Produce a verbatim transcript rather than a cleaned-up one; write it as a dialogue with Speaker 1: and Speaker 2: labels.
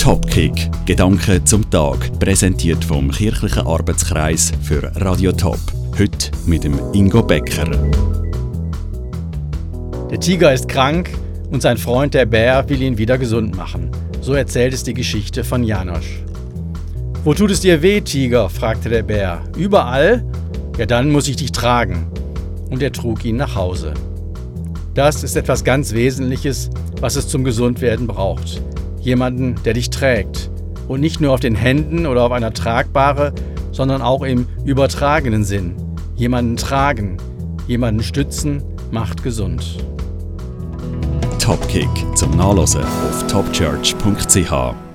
Speaker 1: Topkick, Gedanken zum Tag, präsentiert vom Kirchlichen Arbeitskreis für Radio Top. Heute mit dem Ingo Becker.
Speaker 2: Der Tiger ist krank und sein Freund der Bär will ihn wieder gesund machen. So erzählt es die Geschichte von Janosch. »Wo tut es dir weh, Tiger?« fragte der Bär. »Überall? Ja, dann muss ich dich tragen.« Und er trug ihn nach Hause. Das ist etwas ganz Wesentliches, was es zum Gesundwerden braucht. Jemanden, der dich trägt. Und nicht nur auf den Händen oder auf einer Tragbare, sondern auch im übertragenen Sinn. Jemanden tragen, jemanden stützen, macht gesund.
Speaker 1: Topkick zum Nachlesen auf topchurch punkt c h.